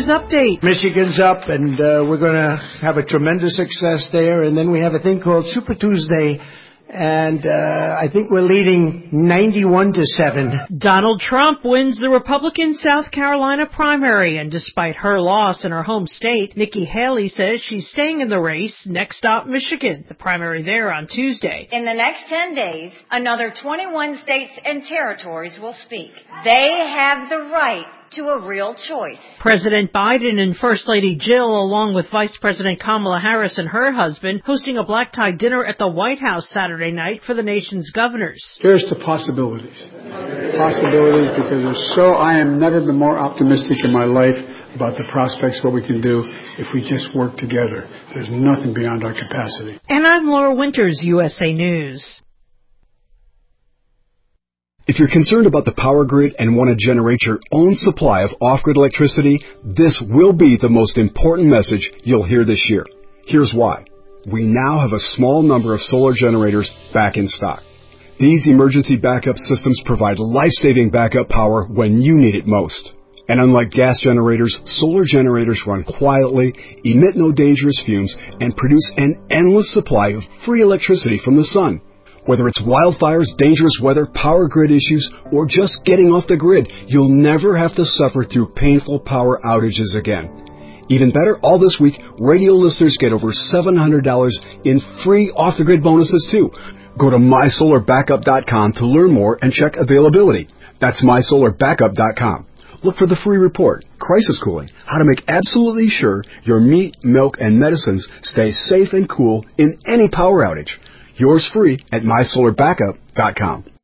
News Update. Michigan's up, and we're going to have a tremendous success there. And then we have a thing called Super Tuesday. And I think we're leading 91-7. Donald Trump wins the Republican South Carolina primary, and despite her loss in her home state, Nikki Haley says she's staying in the race. Next stop, Michigan, the primary there on Tuesday. In the next 10 days, another 21 states and territories will speak. They have the right to a real choice. President Biden and First Lady Jill, along with Vice President Kamala Harris and her husband, hosting a black-tie dinner at the White House Saturday night for the nation's governors. Here's to possibilities. Possibilities, because I am never been more optimistic in my life about the prospects, what we can do if we just work together. There's nothing beyond our capacity. And I'm Laura Winters, USA News. If you're concerned about the power grid and want to generate your own supply of off-grid electricity, this will be the most important message you'll hear this year. Here's why. We now have a small number of solar generators back in stock. These emergency backup systems provide life-saving backup power when you need it most. And unlike gas generators, solar generators run quietly, emit no dangerous fumes, and produce an endless supply of free electricity from the sun. Whether it's wildfires, dangerous weather, power grid issues, or just getting off the grid, you'll never have to suffer through painful power outages again. Even better, all this week, radio listeners get over $700 in free off-the-grid bonuses too. Go to mysolarbackup.com to learn more and check availability. That's mysolarbackup.com. Look for the free report, Crisis Cooling, how to make absolutely sure your meat, milk, and medicines stay safe and cool in any power outage. Yours free at mysolarbackup.com.